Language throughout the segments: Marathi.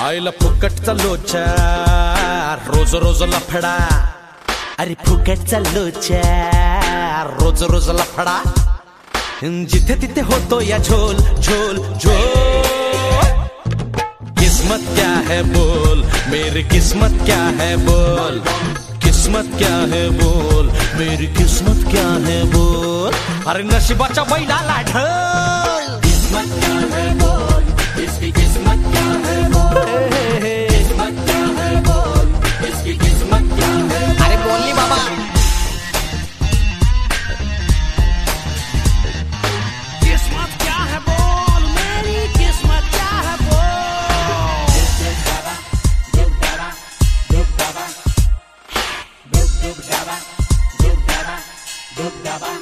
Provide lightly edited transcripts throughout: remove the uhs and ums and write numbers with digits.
आईला फुकटचा लोचा रोज रोज लफडा, अरे फुकटचा लोचा रोज रोज लफडा, जिथे तिथे होतो या झोल झोल झोल। किस्मत क्या है बोल, मेरी किस्मत क्या है बोल, किस्मत क्या है बोल, मेरी किस्मत क्या है बोल। अरे नशिबाच्या बैलाला ढोल, किस्मत क्या है बोल, इसकी किस्मत क्या है बोल, किस्मत क्या है बोल, इसकी किस्मत क्या है। अरे बोलनी बाबा। किस्मत क्या है बोल, मेरी किस्मत क्या है बोल। दुब दाबा, दुब दाबा, दुब दाबा, दुब दाबा, दुब दाबा।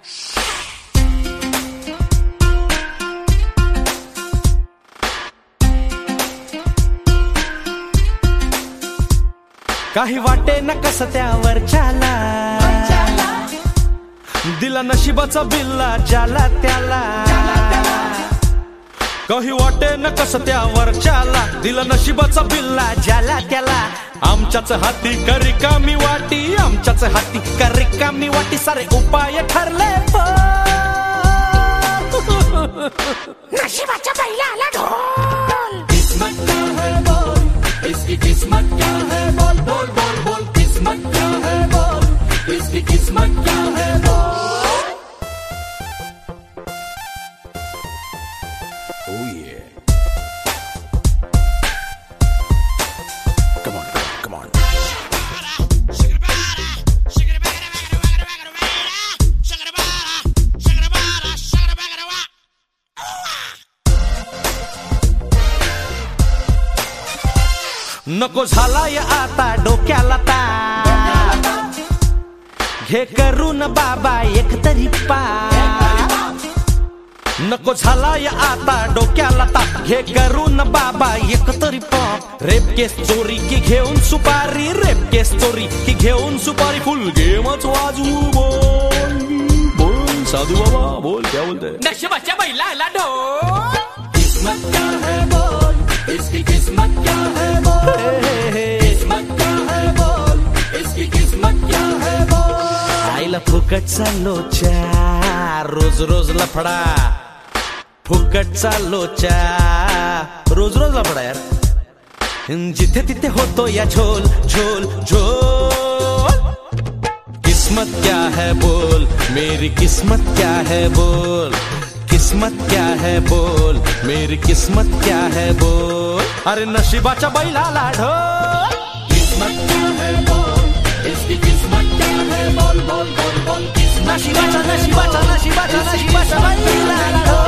काही वाटे न कस त्यावरच्याला, दिला नशिबाचा बिल्ला ज्याला त्याला। काही वाटे न कस त्यावरच्याला, दिला नशिबाचा बिल्ला ज्याला त्याला। आमच्याच हाती करी कामी वाटी, आमच्याच हाती करी कामी वाटी, सारे उपाय ठरले नशिबाच्या बैलाला ढोल। किस्मत क्या है बोल, इसकी किस्मत क्या है बोल, बोल बोल बोल। किस्मत क्या है बोल, इसकी किस्मत क्या है बोल। Oh yeah. Come on, come on. नको झाला या आता डोक्याला ताप, घे करून बाबा एक तरी पाप। नको झाला या आता डोक्याला ताप, घे करून बाबा एक तरी पाप। रेप केस चोरी की घेऊन सुपारी, रेप केस चोरी की घेऊन सुपारी, फुल गेमच वाजवू बोल बोल। साधू बाबा बोल, क्या बोलते? नशिबाच्या बैलाला ढोल। किस्मत क्या है बोल, इसकी किस्मत क्या है बोल, किस्मत क्या है बोल, इसकी किस्मत क्या है बोल। आईला फुकटचा लोचा रोज रोज लफडा, फुकटचा लोचा रोज रोज लफडा यार, जिथे तिथे होतो या झोल झोल झोल। किस्मत क्या है बोल, मेरी किस्मत क्या है बोल, किस्मत क्या है बोल, मेरी किस्मत क्या है बोल। अरे नशिबाच्या बैलाला ढोल, किस्मत क्या है बोल, इसकी किस्मत क्या है बोल, बोल बोल बोल। नशिबाच्या नशिबाच्या नशिबाच्या नशिबाच्या बैलाला ढोल।